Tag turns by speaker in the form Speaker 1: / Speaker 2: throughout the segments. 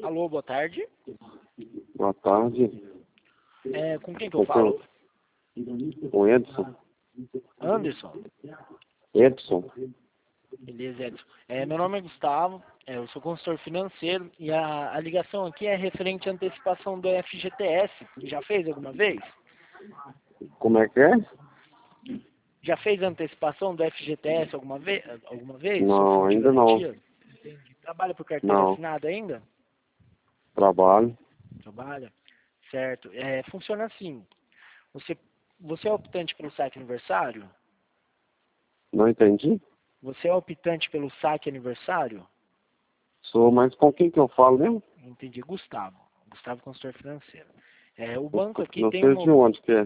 Speaker 1: Alô, boa tarde.
Speaker 2: Boa tarde.
Speaker 1: Com quem que eu falo?
Speaker 2: Com Edson.
Speaker 1: Anderson.
Speaker 2: Edson.
Speaker 1: Beleza, Edson. Meu nome é Gustavo, eu sou consultor financeiro e a ligação aqui é referente à antecipação do FGTS. Já fez alguma vez?
Speaker 2: Como é que é?
Speaker 1: Já fez a antecipação do FGTS alguma vez?
Speaker 2: Não, ainda não.
Speaker 1: Entendi. Trabalha por carteira
Speaker 2: Não.
Speaker 1: assinada ainda?
Speaker 2: Trabalho.
Speaker 1: Trabalha. Certo. Funciona assim. Você é optante pelo saque aniversário?
Speaker 2: Não entendi?
Speaker 1: Você é optante pelo saque aniversário?
Speaker 2: Sou, mas com quem que eu falo mesmo?
Speaker 1: Entendi. Gustavo. Gustavo, consultor financeiro. O banco aqui
Speaker 2: Não
Speaker 1: tem
Speaker 2: sei de onde que é.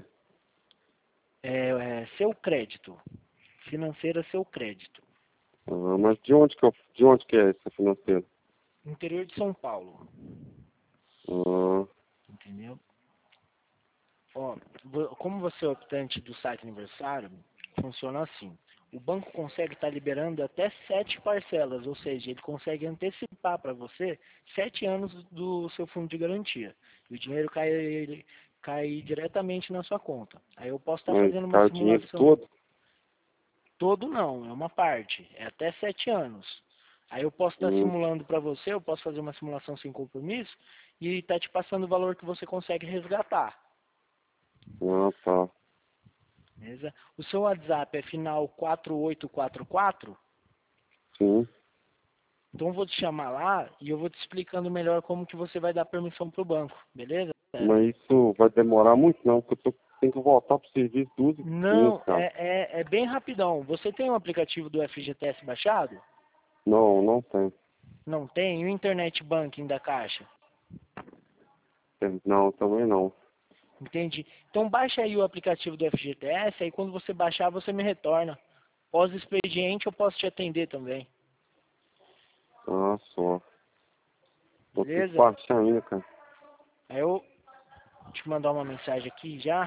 Speaker 1: Seu crédito. Financeira Seu Crédito.
Speaker 2: Ah, mas de onde que é essa financeira?
Speaker 1: Interior de São Paulo.
Speaker 2: Ah,
Speaker 1: Entendeu? Ó, como você é optante do saque aniversário, funciona assim. O banco consegue estar liberando até 7 parcelas, ou seja, ele consegue antecipar para você 7 anos do seu fundo de garantia. E o dinheiro cai diretamente na sua conta. Aí eu posso estar
Speaker 2: mas
Speaker 1: fazendo uma
Speaker 2: cai o dinheiro
Speaker 1: simulação.
Speaker 2: todo?
Speaker 1: Todo não, é uma parte. É até 7 anos. Aí eu posso estar simulando para você, eu posso fazer uma simulação sem compromisso e estar te passando o valor que você consegue resgatar.
Speaker 2: Ah, tá.
Speaker 1: Beleza? O seu WhatsApp é final 4844?
Speaker 2: Sim.
Speaker 1: Então eu vou te chamar lá e eu vou te explicando melhor como que você vai dar permissão para o banco, beleza?
Speaker 2: Mas isso vai demorar muito não, porque tenho que voltar pro serviço 2h15,
Speaker 1: Não,
Speaker 2: cara.
Speaker 1: é bem rapidão. Você tem o aplicativo do FGTS baixado?
Speaker 2: Não, não tem.
Speaker 1: Não tem? E o Internet Banking da Caixa?
Speaker 2: Não, também não.
Speaker 1: Entendi. Então baixa aí o aplicativo do FGTS, aí quando você baixar você me retorna. Pós-expediente eu posso te atender também.
Speaker 2: Ah, só. Vou ter que
Speaker 1: Beleza?
Speaker 2: baixar ainda, cara.
Speaker 1: Aí eu vou te mandar uma mensagem aqui já.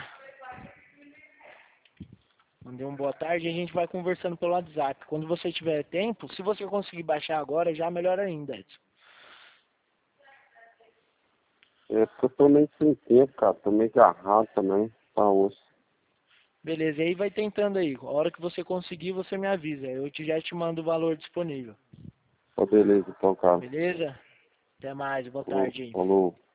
Speaker 1: Mandei boa tarde e a gente vai conversando pelo WhatsApp. Quando você tiver tempo, se você conseguir baixar agora, já melhor ainda, Edson.
Speaker 2: É porque eu tô meio sem tempo, cara. Tô meio agarrado também. Tá osso.
Speaker 1: Beleza, e aí vai tentando aí. A hora que você conseguir, você me avisa. Já te mando o valor disponível.
Speaker 2: Tá beleza, então, cara.
Speaker 1: Beleza? Até mais, boa
Speaker 2: Falou.
Speaker 1: tarde aí.
Speaker 2: Falou.